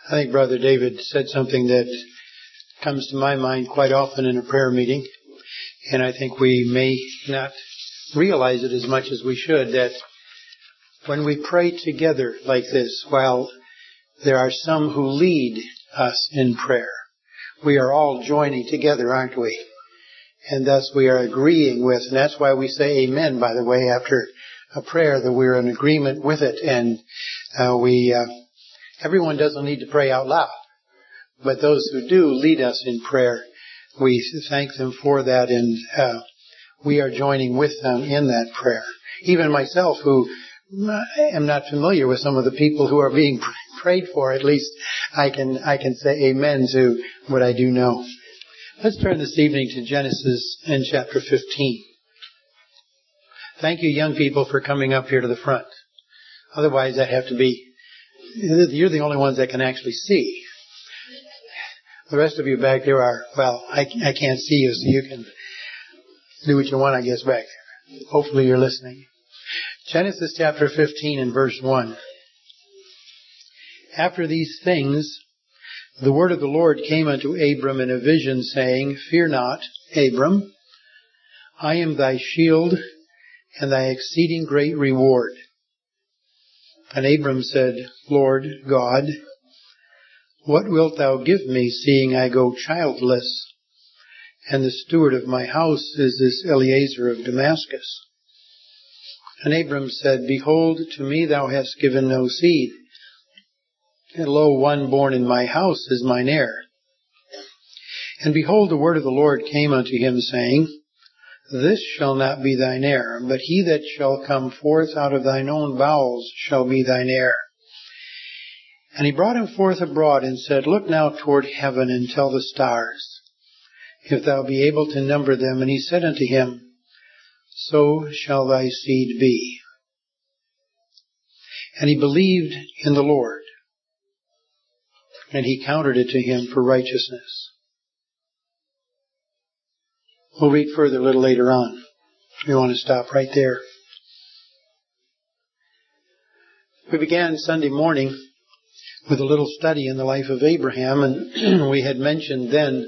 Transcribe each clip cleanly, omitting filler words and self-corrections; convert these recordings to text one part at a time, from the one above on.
I think Brother David said something that comes to my mind quite often in a prayer meeting, and I think we may not realize it as much as we should, that when we pray together like this, while there are some who lead us in prayer, we are all joining together, aren't we? And thus we are agreeing with, and that's why we say amen, by the way, after a prayer, that we're in agreement with it. And everyone doesn't need to pray out loud, but those who do lead us in prayer, we thank them for that, and we are joining with them in that prayer. Even myself, who am not familiar with some of the people who are being prayed for, at least I can say amen to what I do know. Let's turn this evening to Genesis in chapter 15. Thank you, young people, for coming up here to the front. Otherwise, I'd have to be... You're the only ones that can actually see. The rest of you back there are... Well, I can't see you, so you can do what you want, I guess, back there. Hopefully you're listening. Genesis chapter 15 and verse 1. After these things, the word of the Lord came unto Abram in a vision, saying, Fear not, Abram, I am thy shield and thy exceeding great reward. And Abram said, Lord God, what wilt thou give me, seeing I go childless, and the steward of my house is this Eliezer of Damascus? And Abram said, Behold, to me thou hast given no seed, and lo, one born in my house is mine heir. And behold, the word of the Lord came unto him, saying, This shall not be thine heir, but he that shall come forth out of thine own bowels shall be thine heir. And he brought him forth abroad, and said, Look now toward heaven, and tell the stars, if thou be able to number them. And he said unto him, So shall thy seed be. And he believed in the Lord, and he counted it to him for righteousness. We'll read further a little later on. We want to stop right there. We began Sunday morning with a little study in the life of Abraham, and we had mentioned then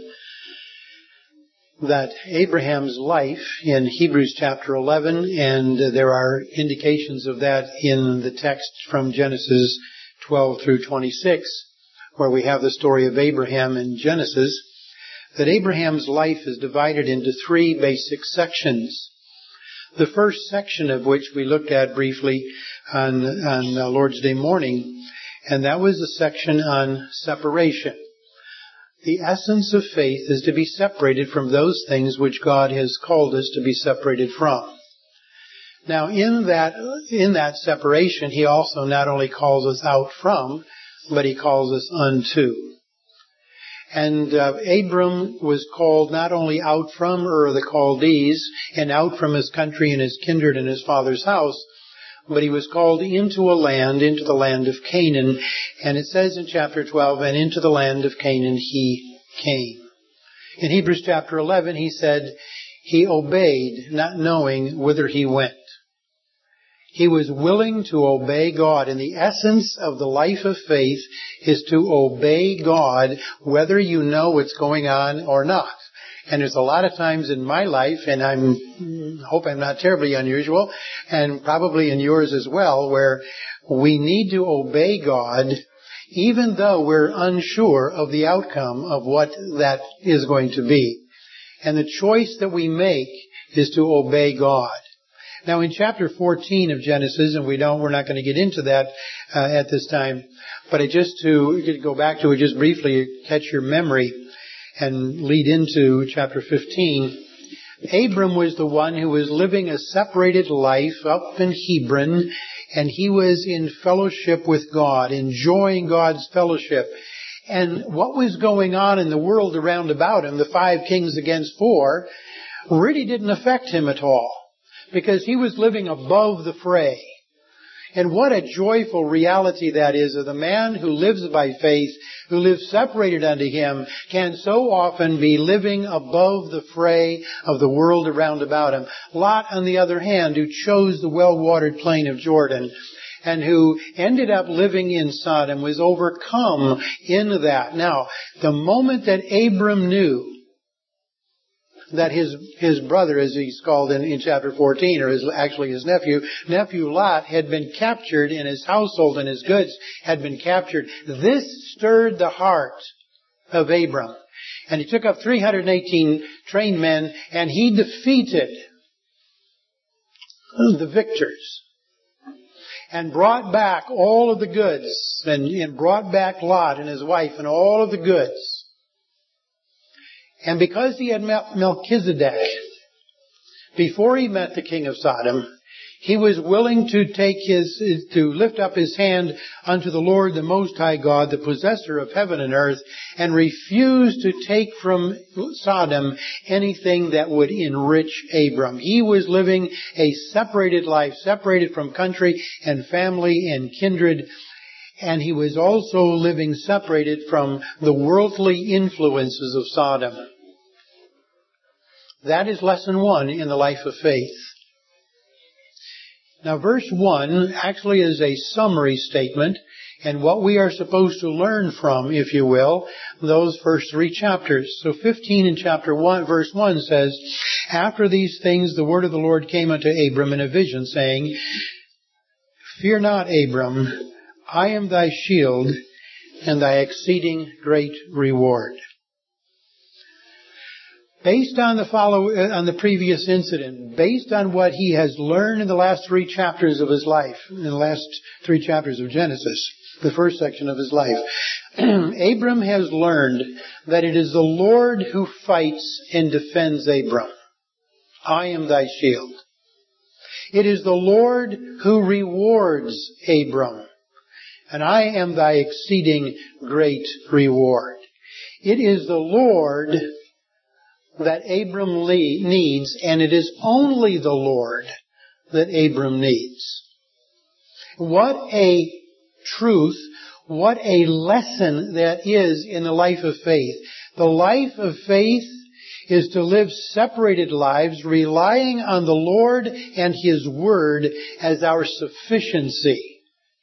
that Abraham's life in Hebrews chapter 11, and there are indications of that in the text from Genesis 12 through 26, where we have the story of Abraham in Genesis, that Abraham's life is divided into three basic sections. The first section of which we looked at briefly on Lord's Day morning, and that was the section on separation. The essence of faith is to be separated from those things which God has called us to be separated from. Now, in that separation, He also not only calls us out from, but He calls us unto. And Abram was called not only out from Ur the Chaldees and out from his country and his kindred and his father's house, but he was called into the land of Canaan. And it says in chapter 12, and into the land of Canaan he came. In Hebrews chapter 11, he said he obeyed, not knowing whither he went. He was willing to obey God. And the essence of the life of faith is to obey God, whether you know what's going on or not. And there's a lot of times in my life, and I hope I'm not terribly unusual, and probably in yours as well, where we need to obey God, even though we're unsure of the outcome of what that is going to be. And the choice that we make is to obey God. Now, in chapter 14 of Genesis, and we're not going to get into that at this time, but just to go back to it just briefly, catch your memory, and lead into chapter 15. Abram was the one who was living a separated life up in Hebron, and he was in fellowship with God, enjoying God's fellowship. And what was going on in the world around about him, the 5 kings against 4, really didn't affect him at all, because he was living above the fray. And what a joyful reality that is, of the man who lives by faith, who lives separated unto Him, can so often be living above the fray of the world around about him. Lot, on the other hand, who chose the well-watered plain of Jordan, and who ended up living in Sodom, was overcome in that. Now, the moment that Abram knew that his brother, as he's called in chapter 14, or his nephew Lot, had been captured, and his household and his goods had been captured, this stirred the heart of Abram. And he took up 318 trained men, and he defeated the victors, and brought back all of the goods, and brought back Lot and his wife and all of the goods. And because he had met Melchizedek, before he met the king of Sodom, he was willing to lift up his hand unto the Lord, the Most High God, the possessor of heaven and earth, and refused to take from Sodom anything that would enrich Abram. He was living a separated life, separated from country and family and kindred, and he was also living separated from the worldly influences of Sodom. That is lesson 1 in the life of faith. Now, verse 1 actually is a summary statement, and what we are supposed to learn from, if you will, those first 3 chapters. So 15 in chapter 1, verse 1 says, "After these things the word of the Lord came unto Abram in a vision, saying, Fear not, Abram, I am thy shield and thy exceeding great reward." Based on the previous incident, based on what he has learned in the last 3 chapters of his life, in the last 3 chapters of Genesis, the first section of his life, Abram has learned that it is the Lord who fights and defends Abram. I am thy shield. It is the Lord who rewards Abram, and I am thy exceeding great reward. It is the Lord that Abram needs, and it is only the Lord that Abram needs. What a truth, what a lesson that is in the life of faith. The life of faith is to live separated lives, relying on the Lord and His Word as our sufficiency.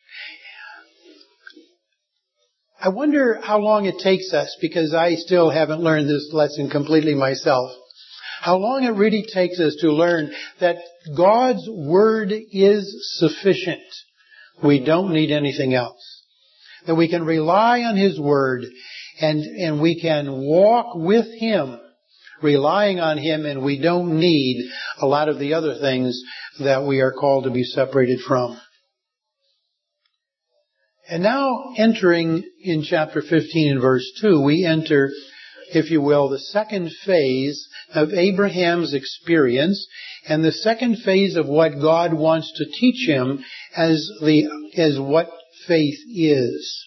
I wonder how long it takes us, because I still haven't learned this lesson completely myself, how long it really takes us to learn that God's Word is sufficient. We don't need anything else. That we can rely on His Word, and we can walk with Him, relying on Him, and we don't need a lot of the other things that we are called to be separated from. And now, entering in chapter 15 and verse 2, we enter, if you will, the second phase of Abraham's experience, and the second phase of what God wants to teach him as what faith is.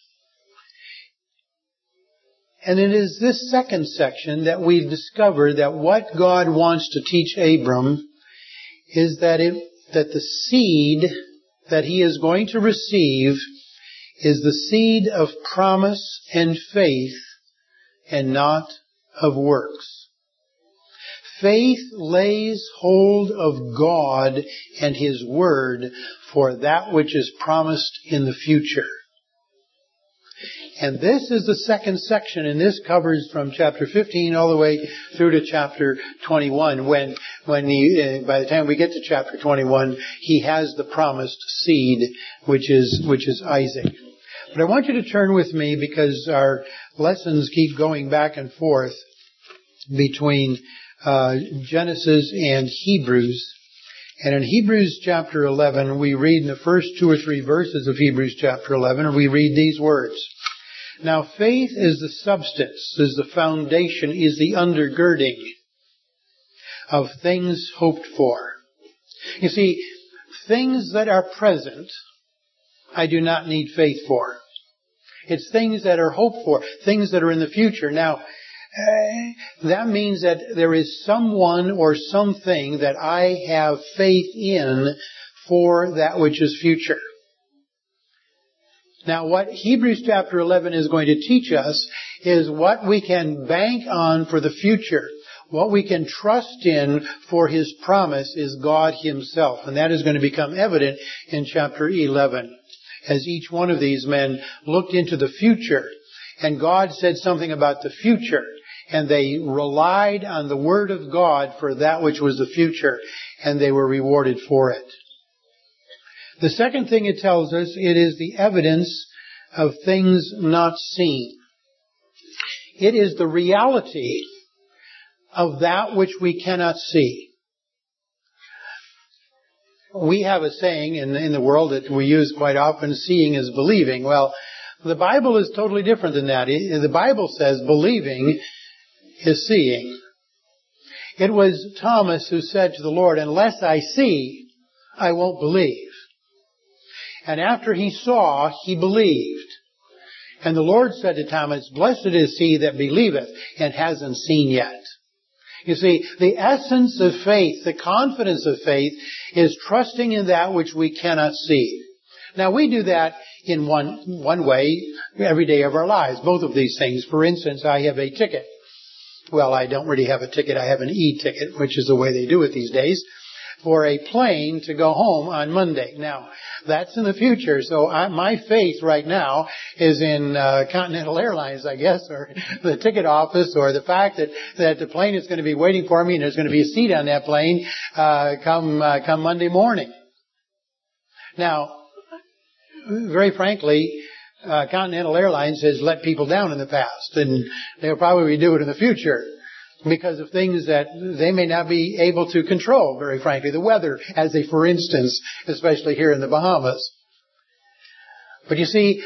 And it is this second section that we've discovered that what God wants to teach Abram is that the seed that he is going to receive is the seed of promise and faith, and not of works. Faith lays hold of God and His Word for that which is promised in the future. And this is the second section, and this covers from chapter 15 all the way through to chapter 21. When by the time we get to chapter 21, he has the promised seed, which is Isaac. But I want you to turn with me, because our lessons keep going back and forth between Genesis and Hebrews. And in Hebrews chapter 11, we read in the first 2 or 3 verses of Hebrews chapter 11, we read these words. Now faith is the substance, is the foundation, is the undergirding of things hoped for. You see, things that are present, I do not need faith for. It's things that are hoped for, things that are in the future. Now, that means that there is someone or something that I have faith in for that which is future. Now, what Hebrews chapter 11 is going to teach us is what we can bank on for the future. What we can trust in for His promise is God Himself. And that is going to become evident in chapter 11. as each one of these men looked into the future. And God said something about the future. And they relied on the Word of God for that which was the future. And they were rewarded for it. The second thing it tells us, it is the evidence of things not seen. It is the reality of that which we cannot see. We have a saying in the world that we use quite often, seeing is believing. Well, the Bible is totally different than that. The Bible says believing is seeing. It was Thomas who said to the Lord, unless I see, I won't believe. And after he saw, he believed. And the Lord said to Thomas, blessed is he that believeth and hasn't seen yet. You see, the essence of faith, the confidence of faith, is trusting in that which we cannot see. Now, we do that in one way every day of our lives, both of these things. For instance, I have a ticket. Well, I don't really have a ticket. I have an e-ticket, which is the way they do it these days, for a plane to go home on Monday. Now, that's in the future, so my faith right now is in Continental Airlines, I guess, or the ticket office, or the fact that the plane is going to be waiting for me and there's going to be a seat on that plane come Monday morning. Now, very frankly, Continental Airlines has let people down in the past, and they'll probably do it in the future because of things that they may not be able to control, very frankly. The weather, as a for instance, especially here in the Bahamas. But you see,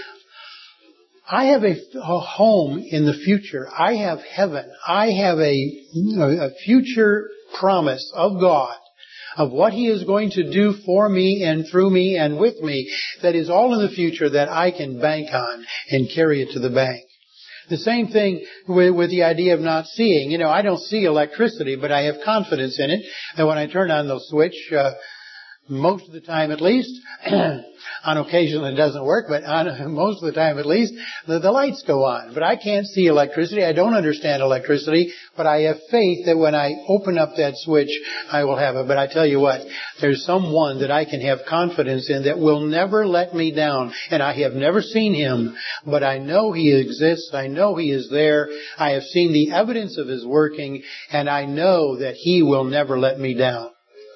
I have a home in the future. I have heaven. I have a future promise of God, of what He is going to do for me and through me and with me, that is all in the future that I can bank on and carry it to the bank. The same thing with the idea of not seeing. You know, I don't see electricity, but I have confidence in it. And when I turn on the switch, most of the time at least, on occasion it doesn't work, but most of the time at least, the lights go on. But I can't see electricity. I don't understand electricity, but I have faith that when I open up that switch, I will have it. But I tell you what, there's someone that I can have confidence in that will never let me down. And I have never seen Him, but I know He exists. I know He is there. I have seen the evidence of His working, and I know that He will never let me down.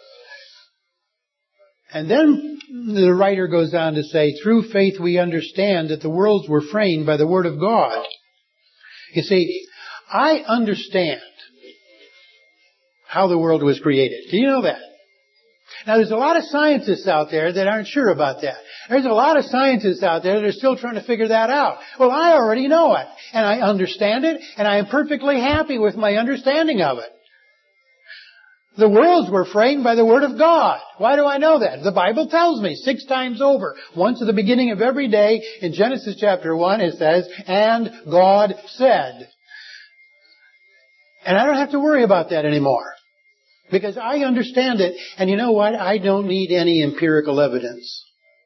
And then the writer goes on to say, through faith we understand that the worlds were framed by the Word of God. You see, I understand how the world was created. Do you know that? Now, there's a lot of scientists out there that aren't sure about that. There's a lot of scientists out there that are still trying to figure that out. Well, I already know it, and I understand it, and I am perfectly happy with my understanding of it. The worlds were framed by the Word of God. Why do I know that? The Bible tells me 6 times over. Once at the beginning of every day in Genesis chapter 1 it says, and God said. And I don't have to worry about that anymore. Because I understand it. And you know what? I don't need any empirical evidence.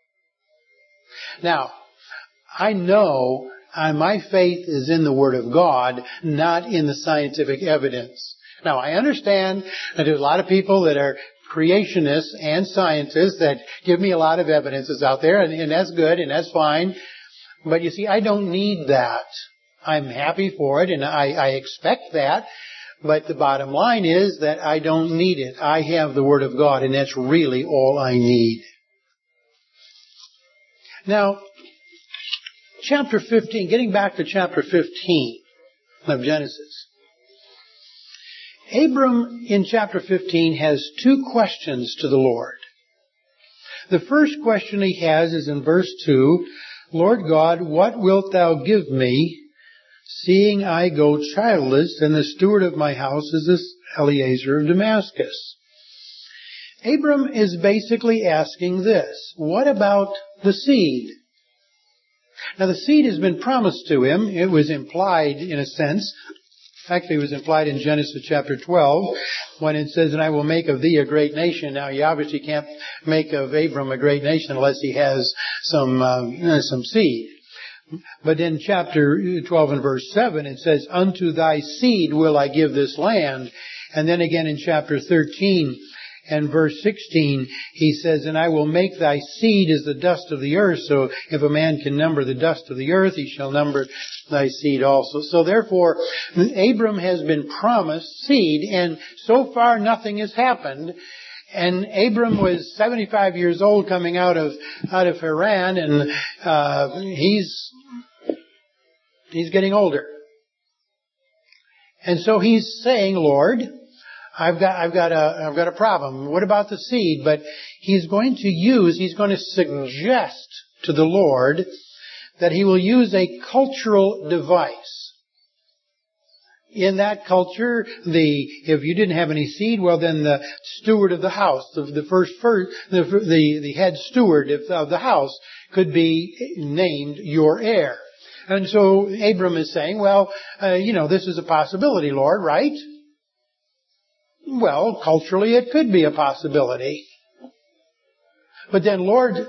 Now, I know my faith is in the Word of God, not in the scientific evidence. Now, I understand that there's a lot of people that are creationists and scientists that give me a lot of evidences out there, and that's good, and that's fine. But you see, I don't need that. I'm happy for it, and I expect that. But the bottom line is that I don't need it. I have the Word of God, and that's really all I need. Now, chapter 15, getting back to chapter 15 of Genesis. Abram in chapter 15 has 2 questions to the Lord. The first question he has is in verse 2, Lord God, what wilt thou give me, seeing I go childless, and the steward of my house is this Eliezer of Damascus? Abram is basically asking this, what about the seed? Now the seed has been promised to him. It was implied in a sense. Actually, it was implied in Genesis chapter 12 when it says, and I will make of thee a great nation. Now, you obviously can't make of Abram a great nation unless he has some seed. But in chapter 12 and verse 7, it says, unto thy seed will I give this land. And then again in chapter 13, And verse 16, he says, and I will make thy seed as the dust of the earth. So if a man can number the dust of the earth, he shall number thy seed also. So therefore, Abram has been promised seed, and so far nothing has happened. And Abram was 75 years old coming out of Haran, and he's getting older. And so he's saying, Lord, I've got a problem. What about the seed? But he's going to suggest to the Lord that he will use a cultural device. In that culture, if you didn't have any seed, well then the steward of the house, the head steward of the house could be named your heir. And so Abram is saying, well, this is a possibility, Lord, right? Well, culturally it could be a possibility. But then the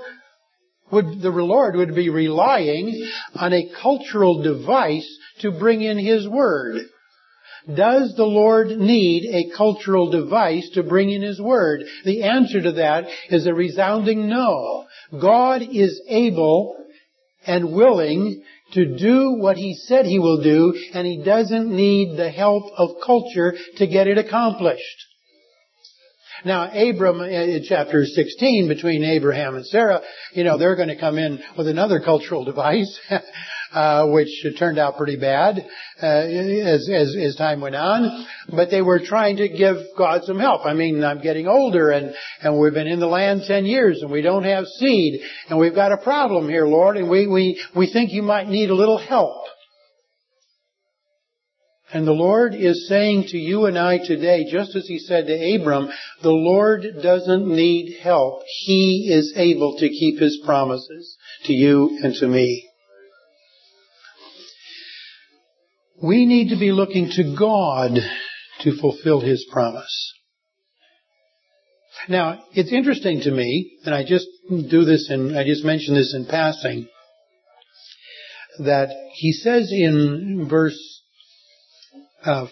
Lord would be relying on a cultural device to bring in His Word. Does the Lord need a cultural device to bring in His Word? The answer to that is a resounding no. God is able and willing to do what He said He will do, and He doesn't need the help of culture to get it accomplished. Now, Abram, in chapter 16, between Abraham and Sarah, they're going to come in with another cultural device, which turned out pretty bad as time went on. But they were trying to give God some help. I mean, I'm getting older, and we've been in the land 10 years, and we don't have seed, and we've got a problem here, Lord, and we think you might need a little help. And the Lord is saying to you and I today, just as He said to Abram, the Lord doesn't need help. He is able to keep His promises to you and to me. We need to be looking to God to fulfill His promise. Now, it's interesting to me, and I just mention this in passing, that He says in verse 5,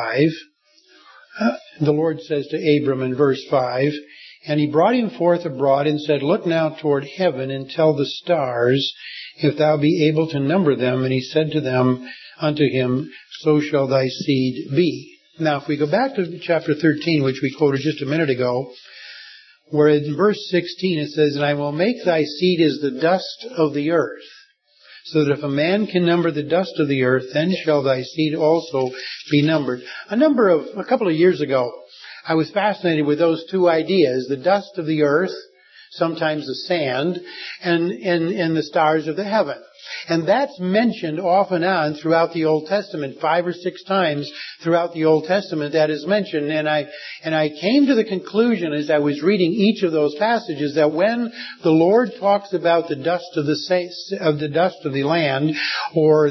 the Lord says to Abram in verse 5, and He brought him forth abroad and said, look now toward heaven and tell the stars, if thou be able to number them. And He said unto him, so shall thy seed be. Now, if we go back to chapter 13, which we quoted just a minute ago, where in verse 16 it says, and I will make thy seed as the dust of the earth, so that if a man can number the dust of the earth, then shall thy seed also be numbered. A couple of years ago, I was fascinated with those two ideas, the dust of the earth, sometimes the sand, and the stars of the heaven. And that's mentioned off and on throughout the Old Testament. 5 or 6 times throughout the Old Testament that is mentioned. And I came to the conclusion as I was reading each of those passages that when the Lord talks about the dust of the land, or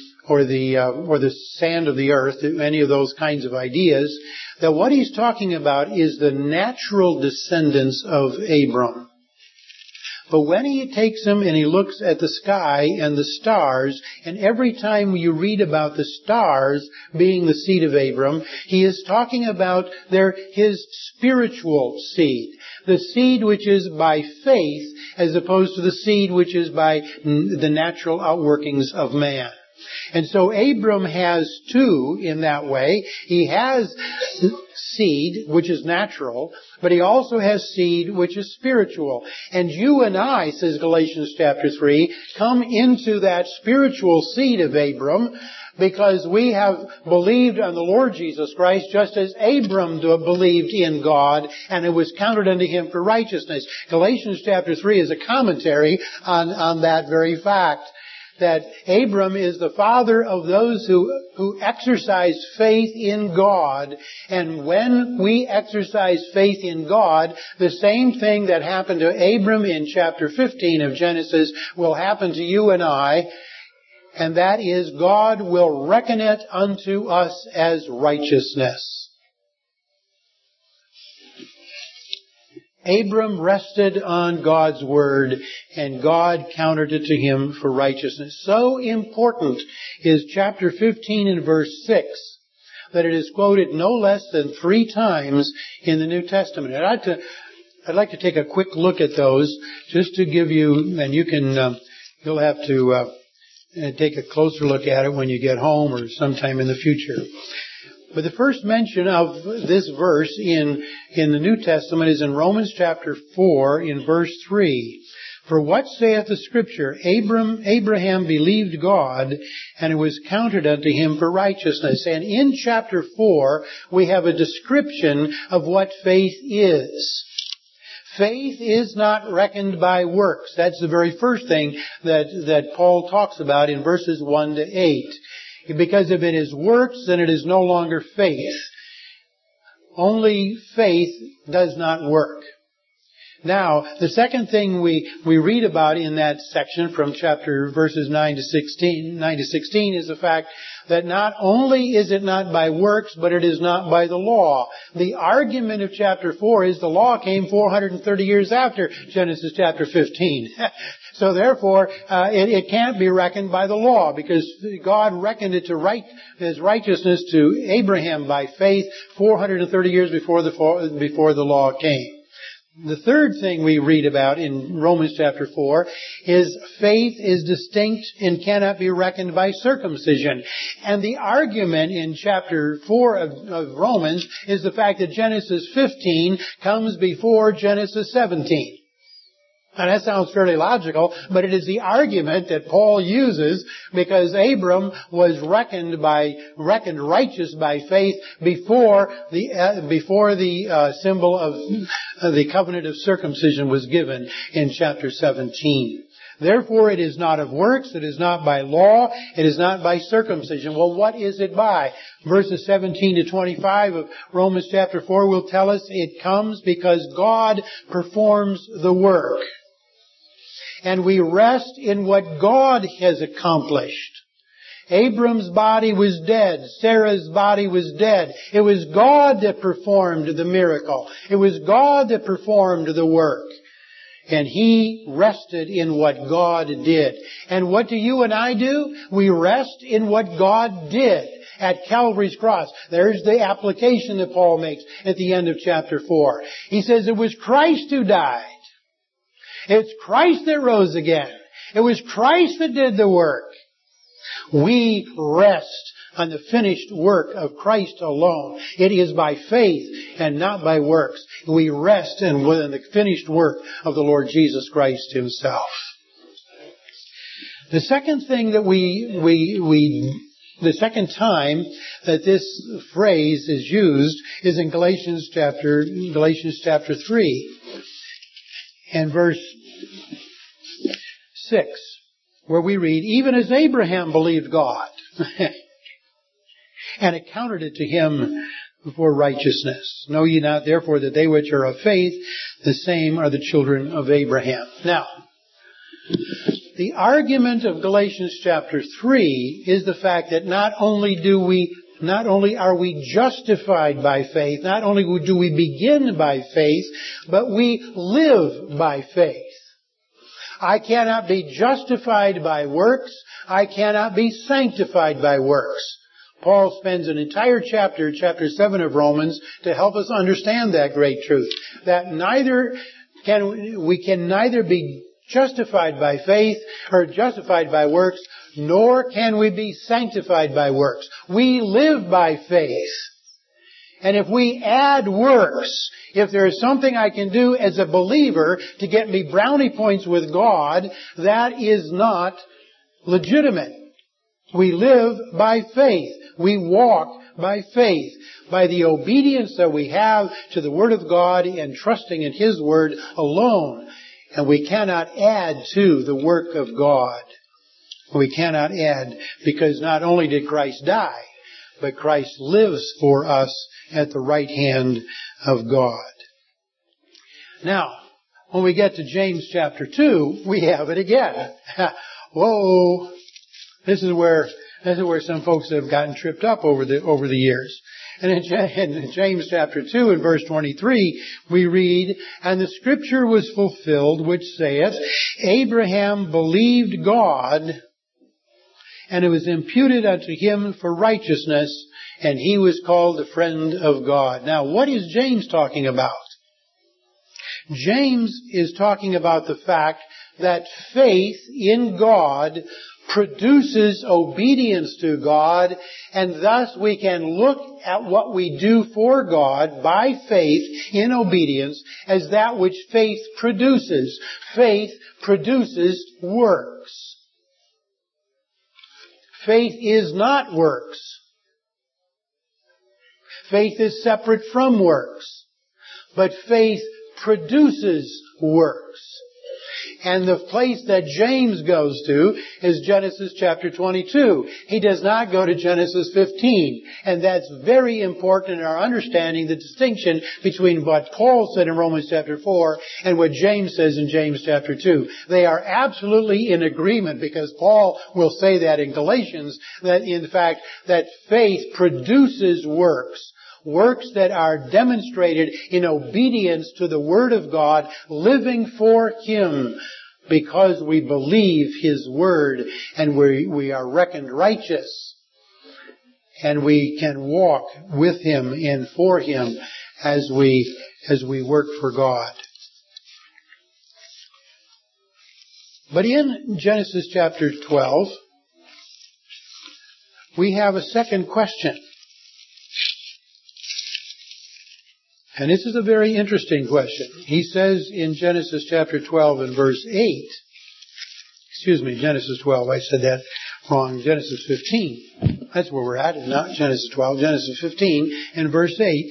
the sand of the earth, any of those kinds of ideas, that what He's talking about is the natural descendants of Abram. But when He takes him and He looks at the sky and the stars, and every time you read about the stars being the seed of Abram, He is talking about his spiritual seed. The seed which is by faith, as opposed to the seed which is by the natural outworkings of man. And so Abram has two in that way. He has seed, which is natural, but he also has seed, which is spiritual. And you and I, says Galatians chapter 3, come into that spiritual seed of Abram because we have believed on the Lord Jesus Christ just as Abram believed in God, and it was counted unto him for righteousness. Galatians chapter 3 is a commentary on that very fact, that Abram is the father of those who exercise faith in God. And when we exercise faith in God, the same thing that happened to Abram in chapter 15 of Genesis will happen to you and I. And that is, God will reckon it unto us as righteousness. Abram rested on God's word, and God counted it to him for righteousness. So important is chapter 15 and verse 6, that it is quoted no less than 3 times in the New Testament. And I'd like to take a quick look at those just to give you, and you'll have to take a closer look at it when you get home or sometime in the future. But the first mention of this verse in the New Testament is in Romans chapter 4 in verse 3. For what saith the Scripture? Abraham believed God, and it was counted unto him for righteousness. And in chapter 4, we have a description of what faith is. Faith is not reckoned by works. That's the very first thing that Paul talks about in verses 1 to 8. Because if it is works, then it is no longer faith. Only faith does not work. Now, the second thing we read about in that section from verses 9 to 16 is the fact that not only is it not by works, but it is not by the law. The argument of chapter 4 is the law came 430 years after Genesis chapter 15. So therefore, it can't be reckoned by the law, because God reckoned it as righteousness to Abraham by faith 430 years before the law came. The third thing we read about in Romans chapter 4 is faith is distinct and cannot be reckoned by circumcision. And the argument in chapter 4 of Romans is the fact that Genesis 15 comes before Genesis 17. And that sounds fairly logical, but it is the argument that Paul uses because Abram was reckoned righteous by faith before the symbol of the covenant of circumcision was given in chapter 17. Therefore, it is not of works, it is not by law, it is not by circumcision. Well, what is it by? Verses 17 to 25 of Romans chapter 4 will tell us it comes because God performs the work. And we rest in what God has accomplished. Abram's body was dead. Sarah's body was dead. It was God that performed the miracle. It was God that performed the work. And he rested in what God did. And what do you and I do? We rest in what God did at Calvary's cross. There's the application that Paul makes at the end of chapter 4. He says it was Christ who died. It's Christ that rose again. It was Christ that did the work. We rest on the finished work of Christ alone. It is by faith and not by works. We rest in the finished work of the Lord Jesus Christ Himself. The second thing that the second time that this phrase is used is in Galatians chapter 3 and verse 6, where we read, even as Abraham believed God, and accounted it to him for righteousness. Know ye not therefore that they which are of faith, the same are the children of Abraham. Now, the argument of Galatians chapter 3 is the fact that not only are we justified by faith, not only do we begin by faith, but we live by faith. I cannot be justified by works. I cannot be sanctified by works. Paul spends an entire chapter 7 of Romans, to help us understand that great truth. That we can neither be justified by faith or justified by works, nor can we be sanctified by works. We live by faith. And if we add works, if there is something I can do as a believer to get me brownie points with God, that is not legitimate. We live by faith. We walk by faith, by the obedience that we have to the Word of God and trusting in His Word alone. And we cannot add to the work of God. We cannot add, because not only did Christ die, but Christ lives for us at the right hand of God. Now, when we get to James chapter 2, we have it again. Whoa! This is where some folks have gotten tripped up over the years. And in James chapter 2 and verse 23, we read, and the scripture was fulfilled, which saith, Abraham believed God, and it was imputed unto him for righteousness, and he was called the friend of God. Now, what is James talking about? James is talking about the fact that faith in God produces obedience to God, and thus we can look at what we do for God by faith in obedience as that which faith produces. Faith produces works. Faith is not works. Faith is separate from works. But faith produces works. And the place that James goes to is Genesis chapter 22. He does not go to Genesis 15. And that's very important in our understanding the distinction between what Paul said in Romans chapter 4 and what James says in James chapter 2. They are absolutely in agreement, because Paul will say that in Galatians, that in fact that faith produces works. Works that are demonstrated in obedience to the Word of God, living for Him, because we believe His Word, and we are reckoned righteous, and we can walk with Him and for Him as we work for God. But in Genesis chapter 12, we have a second question. And this is a very interesting question. He says in Genesis chapter 12 and verse 8, Genesis 12, I said that wrong, Genesis 15. That's where we're at, not Genesis 12, Genesis 15 and verse 8.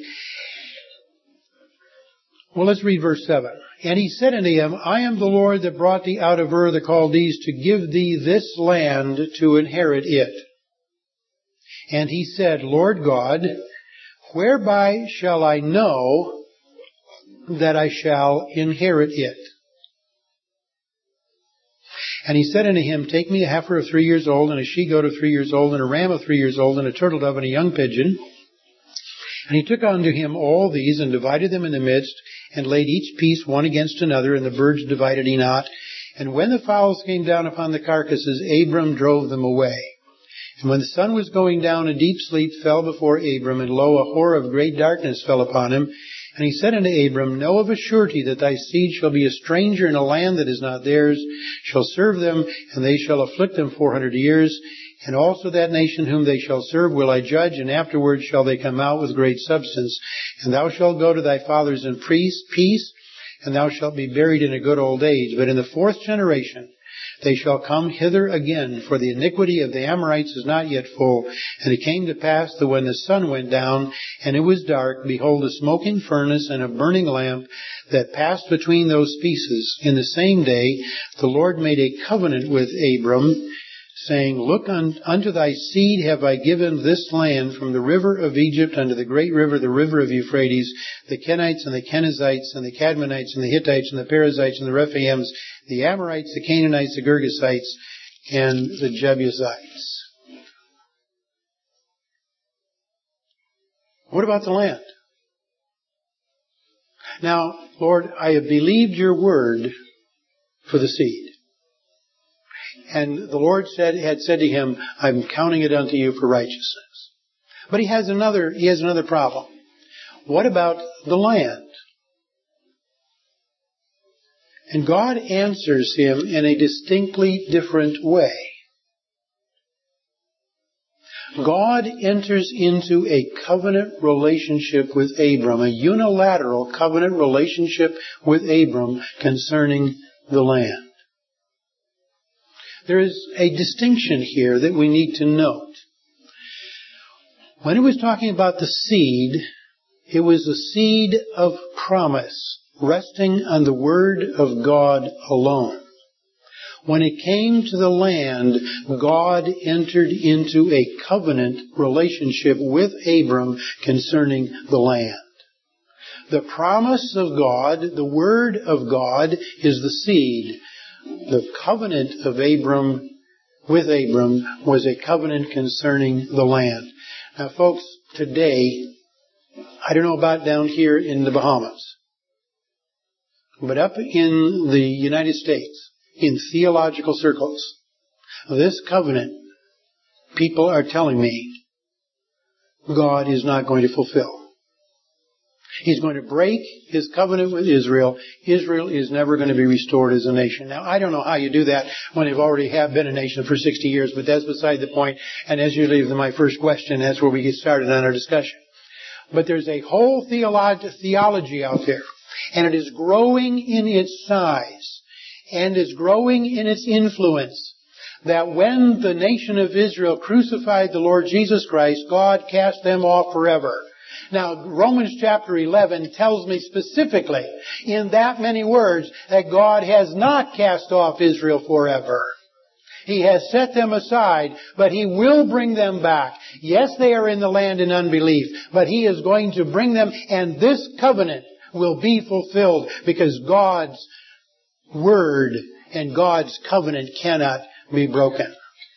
Well, let's read verse 7. And he said unto him, I am the Lord that brought thee out of Ur of the Chaldees to give thee this land to inherit it. And he said, Lord God, whereby shall I know that I shall inherit it? And he said unto him, take me a heifer of 3 years old, and a she-goat of 3 years old, and a ram of 3 years old, and a turtle dove, and a young pigeon. And he took unto him all these, and divided them in the midst, and laid each piece one against another, and the birds divided he not. And when the fowls came down upon the carcasses, Abram drove them away. And when the sun was going down, a deep sleep fell before Abram, and lo, a horror of great darkness fell upon him. And he said unto Abram, know of a surety that thy seed shall be a stranger in a land that is not theirs, shall serve them, and they shall afflict them 400 years. And also that nation whom they shall serve will I judge, and afterwards shall they come out with great substance. And thou shalt go to thy fathers in peace, and thou shalt be buried in a good old age. But in the 4th generation they shall come hither again, for the iniquity of the Amorites is not yet full. And it came to pass that when the sun went down, and it was dark, behold, a smoking furnace and a burning lamp that passed between those pieces. In the same day the Lord made a covenant with Abram, saying, look, unto thy seed have I given this land from the river of Egypt unto the great river, the river of Euphrates, the Kenites and the Kenizzites and the Cadmonites and the Hittites and the Perizzites and the Rephaims, the Amorites, the Canaanites, the Girgasites, and the Jebusites. What about the land? Now, Lord, I have believed your word for the seed. And the Lord had said to him, I'm counting it unto you for righteousness. But he has another problem. What about the land? And God answers him in a distinctly different way. God enters into a covenant relationship with Abram, a unilateral covenant relationship with Abram concerning the land. There is a distinction here that we need to note. When it was talking about the seed, it was a seed of promise, resting on the word of God alone. When it came to the land, God entered into a covenant relationship with Abram concerning the land. The promise of God, the word of God, is the seed. The covenant of Abram with Abram was a covenant concerning the land. Now, folks, today, I don't know about down here in the Bahamas, but up in the United States, in theological circles, this covenant people are telling me God is not going to fulfill. He's going to break His covenant with Israel. Israel is never going to be restored as a nation. Now, I don't know how you do that when they've already have been a nation for 60 years, but that's beside the point. And as usually my first question, that's where we get started on our discussion. But there's a whole theology out there, and it is growing in its size, and is growing in its influence, that when the nation of Israel crucified the Lord Jesus Christ, God cast them off forever. Now, Romans chapter 11 tells me specifically in that many words that God has not cast off Israel forever. He has set them aside, but He will bring them back. Yes, they are in the land in unbelief, but He is going to bring them, and this covenant will be fulfilled because God's word and God's covenant cannot be broken.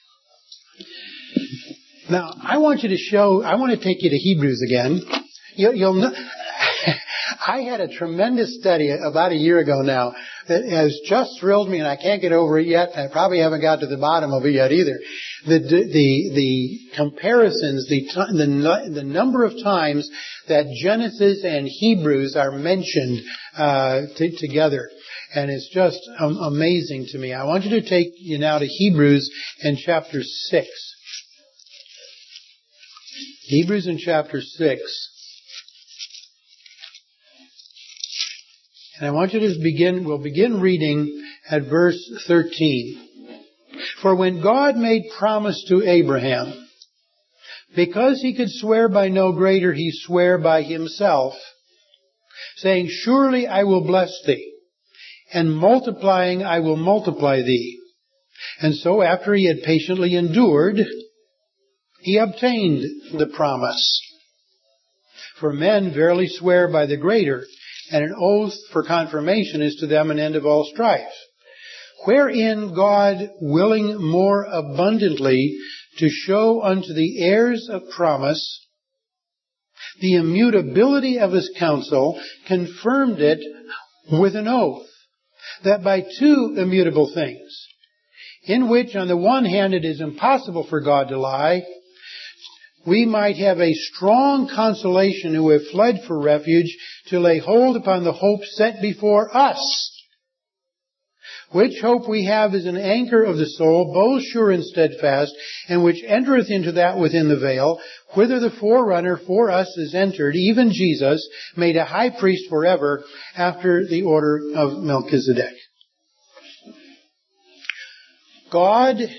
Now, I want to take you to Hebrews again. You'll know, I had a tremendous study about a year ago now that has just thrilled me, and I can't get over it yet. I probably haven't got to the bottom of it yet either. The comparisons, the number of times that Genesis and Hebrews are mentioned together. And it's just amazing to me. I want you to take you now to Hebrews in chapter 6. Hebrews in chapter 6. And I want you to we'll begin reading at verse 13. For when God made promise to Abraham, because he could swear by no greater, he sware by himself, saying, surely I will bless thee, and multiplying I will multiply thee. And so after he had patiently endured, he obtained the promise. For men verily swear by the greater, and an oath for confirmation is to them an end of all strife. Wherein God, willing more abundantly to show unto the heirs of promise the immutability of His counsel, confirmed it with an oath, that by two immutable things, in which on the one hand it is impossible for God to lie, we might have a strong consolation who have fled for refuge to lay hold upon the hope set before us. Which hope we have is an anchor of the soul, both sure and steadfast, and which entereth into that within the veil, whither the forerunner for us is entered, even Jesus, made a high priest forever, after the order of Melchizedek. God's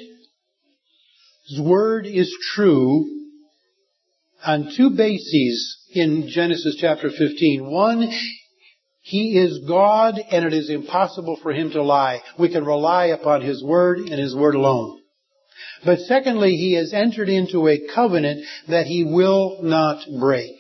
word is true on two bases in Genesis chapter 15. One, He is God, and it is impossible for Him to lie. We can rely upon His word and His word alone. But secondly, He has entered into a covenant that He will not break.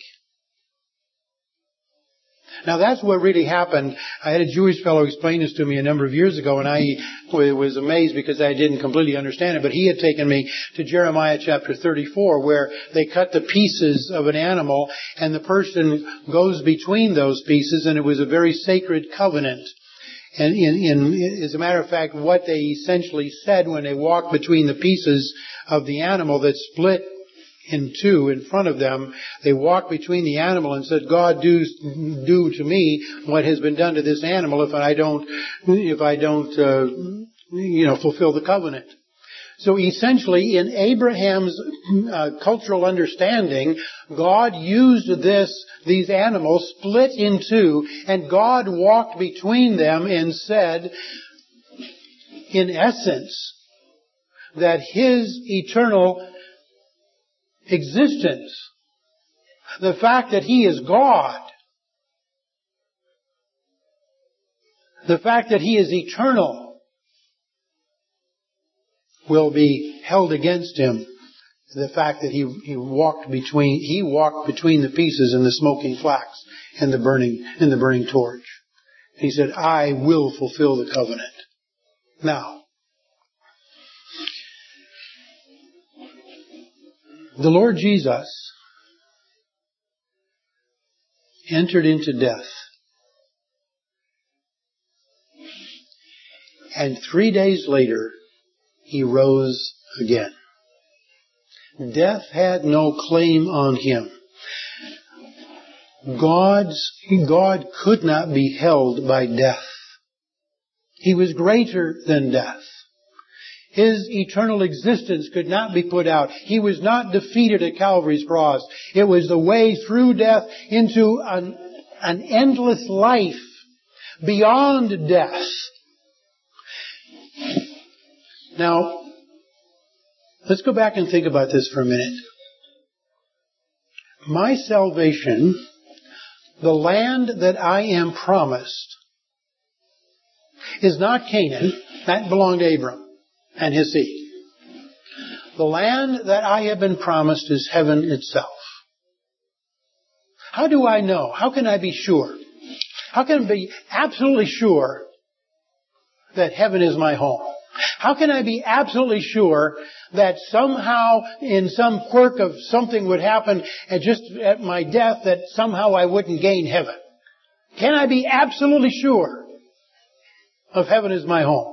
Now that's what really happened. I had a Jewish fellow explain this to me a number of years ago, and I was amazed because I didn't completely understand it. But he had taken me to Jeremiah chapter 34, where they cut the pieces of an animal, and the person goes between those pieces, and it was a very sacred covenant. And as a matter of fact, what they essentially said when they walked between the pieces of the animal that split in two in front of them, they walked between the animal and said, God, do to me what has been done to this animal if I don't fulfill the covenant. So essentially, in Abraham's cultural understanding, God used these animals split in two, and God walked between them and said, in essence, that His eternal existence, the fact that He is God, the fact that He is eternal, will be held against Him. The fact that he walked between the pieces in the smoking flax and the burning torch. He said, I will fulfill the covenant. Now, the Lord Jesus entered into death. And 3 days later, He rose again. Death had no claim on him. God could not be held by death. He was greater than death. His eternal existence could not be put out. He was not defeated at Calvary's cross. It was the way through death into an endless life beyond death. Now, let's go back and think about this for a minute. My salvation, the land that I am promised, is not Canaan. That belonged to Abram and his seed. The land that I have been promised is heaven itself. How do I know? How can I be sure? How can I be absolutely sure that heaven is my home? How can I be absolutely sure that somehow in some quirk of something would happen just at my death that somehow I wouldn't gain heaven? Can I be absolutely sure of heaven as my home?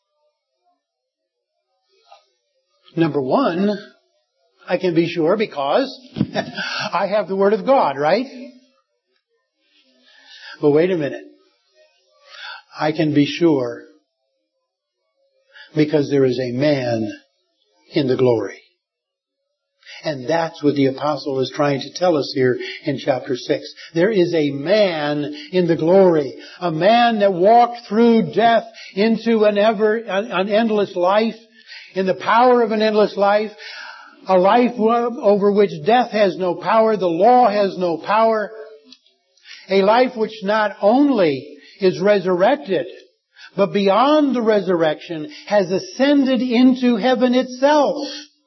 Number one, I can be sure because I have the Word of God, right? But wait a minute. I can be sure because there is a man in the glory. And that's what the apostle is trying to tell us here in chapter 6. There is a man in the glory. A man that walked through death into an endless life, in the power of an endless life. A life over which death has no power, the law has no power. A life which not only is resurrected, but beyond the resurrection has ascended into heaven itself.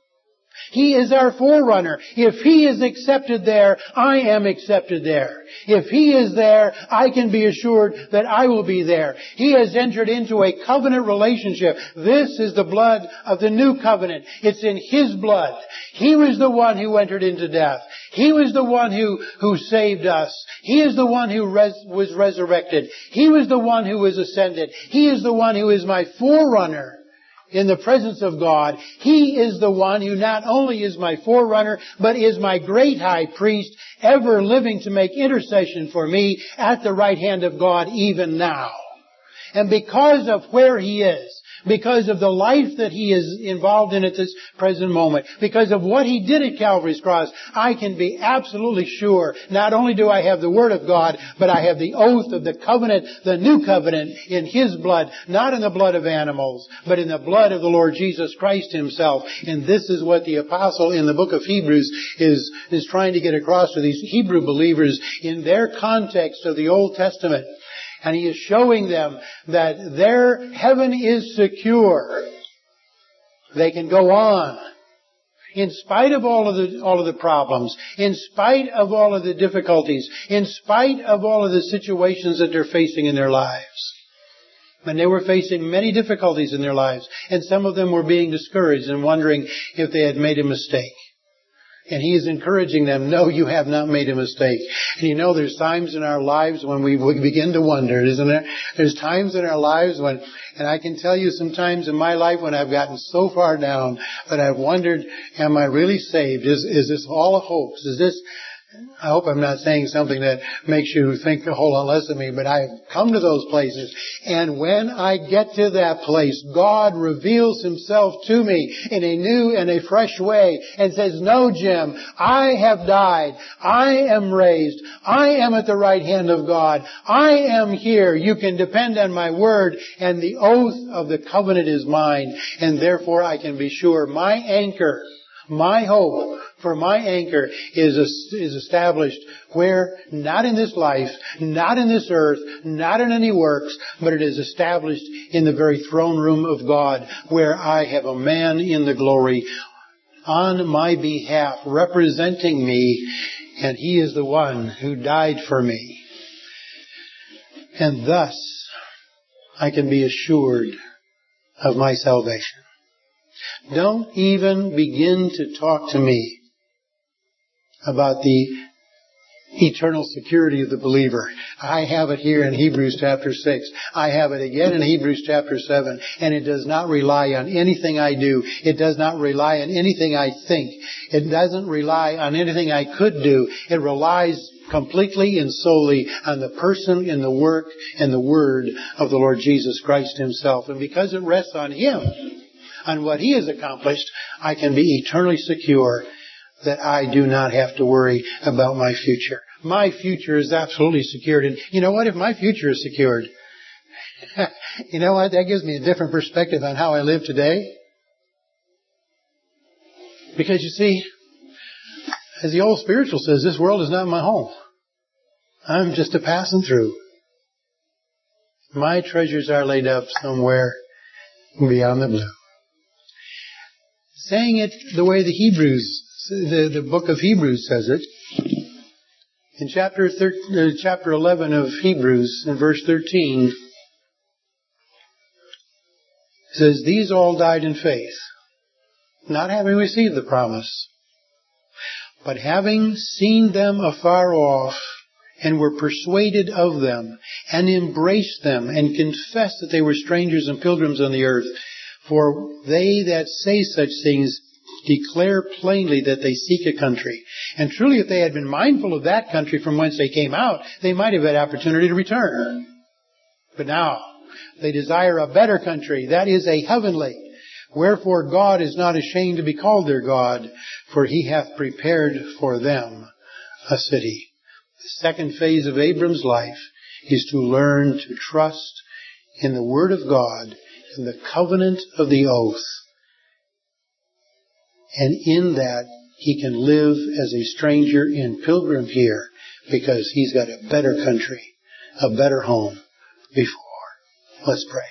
He is our forerunner. If He is accepted there, I am accepted there. If He is there, I can be assured that I will be there. He has entered into a covenant relationship. This is the blood of the new covenant. It's in His blood. He was the one who entered into death. He was the one who saved us. He is the one who was resurrected. He was the one who was ascended. He is the one who is my forerunner in the presence of God. He is the one who not only is my forerunner, but is my great high priest, ever living to make intercession for me at the right hand of God even now. And because of where He is, because of the life that He is involved in at this present moment, because of what He did at Calvary's cross, I can be absolutely sure, not only do I have the Word of God, but I have the oath of the covenant, the new covenant, in His blood, not in the blood of animals, but in the blood of the Lord Jesus Christ Himself. And this is what the apostle in the book of Hebrews is trying to get across to these Hebrew believers in their context of the Old Testament. And he is showing them that their heaven is secure. They can go on. In spite of all of the problems, in spite of all of the difficulties, in spite of all of the situations that they're facing in their lives. And they were facing many difficulties in their lives. And some of them were being discouraged and wondering if they had made a mistake. And he is encouraging them, no, you have not made a mistake. And you know, there's times in our lives when we begin to wonder, isn't there? There's times in our lives when, and I can tell you sometimes in my life when I've gotten so far down that I've wondered, am I really saved? Is this all a hoax? Is this, I hope I'm not saying something that makes you think a whole lot less of me, but I've come to those places. And when I get to that place, God reveals Himself to me in a new and a fresh way and says, no, Jim, I have died. I am raised. I am at the right hand of God. I am here. You can depend on my word, and the oath of the covenant is mine. And therefore I can be sure my anchor, my hope, for my anchor is established where? Not in this life, not in this earth, not in any works, but it is established in the very throne room of God, where I have a man in the glory on my behalf, representing me, and He is the one who died for me. And thus, I can be assured of my salvation. Don't even begin to talk to me about the eternal security of the believer. I have it here in Hebrews chapter 6. I have it again in Hebrews chapter 7. And it does not rely on anything I do. It does not rely on anything I think. It doesn't rely on anything I could do. It relies completely and solely on the person and the work and the word of the Lord Jesus Christ Himself. And because it rests on Him, on what He has accomplished, I can be eternally secure that I do not have to worry about my future. My future is absolutely secured. And you know what? If my future is secured, you know what? That gives me a different perspective on how I live today. Because you see, as the old spiritual says, this world is not my home. I'm just a passing through. My treasures are laid up somewhere beyond the blue. Saying it the way the book of Hebrews says it, in chapter 11 of Hebrews, in verse 13, it says, "These all died in faith, not having received the promise, but having seen them afar off, and were persuaded of them, and embraced them, and confessed that they were strangers and pilgrims on the earth. For they that say such things declare plainly that they seek a country. And truly, if they had been mindful of that country from whence they came out, they might have had opportunity to return. But now, they desire a better country, that is a heavenly. Wherefore God is not ashamed to be called their God, for He hath prepared for them a city." The second phase of Abram's life is to learn to trust in the Word of God, in the covenant of the oath. And in that, he can live as a stranger and pilgrim here, because he's got a better country, a better home before. Let's pray.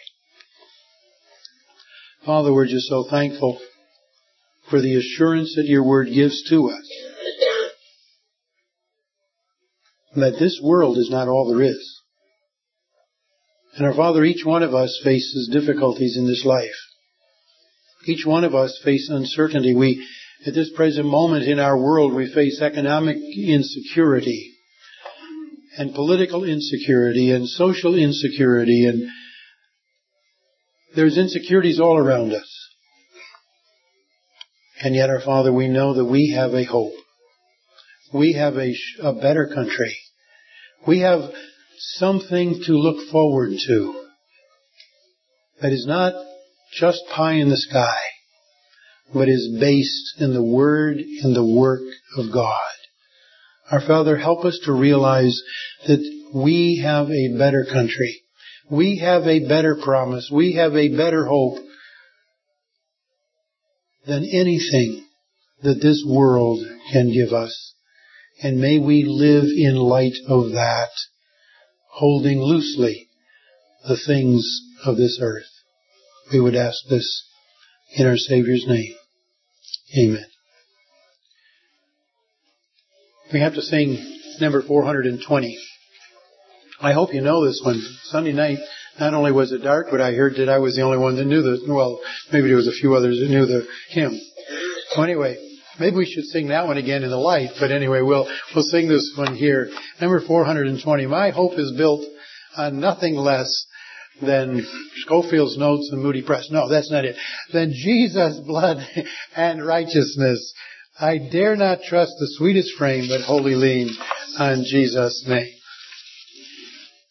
Father, we're just so thankful for the assurance that your Word gives to us, that this world is not all there is. And our Father, each one of us faces difficulties in this life. Each one of us face uncertainty. At this present moment in our world, we face economic insecurity and political insecurity and social insecurity, and there's insecurities all around us. And yet, our Father, we know that we have a hope. We have a better country. We have something to look forward to that is not just pie in the sky, but is based in the Word and the work of God. Our Father, help us to realize that we have a better country. We have a better promise. We have a better hope than anything that this world can give us. And may we live in light of that, holding loosely the things of this earth. We would ask this in our Savior's name. Amen. We have to sing number 420. I hope you know this one. Sunday night, not only was it dark, but I heard that I was the only one that knew maybe there was a few others that knew the hymn. So anyway, maybe we should sing that one again in the light, but anyway, we'll sing this one here. Number 420. My hope is built on nothing less than Schofield's Notes and Moody Press. No, that's not it. Than Jesus' blood and righteousness. I dare not trust the sweetest frame, but wholly lean on Jesus' name.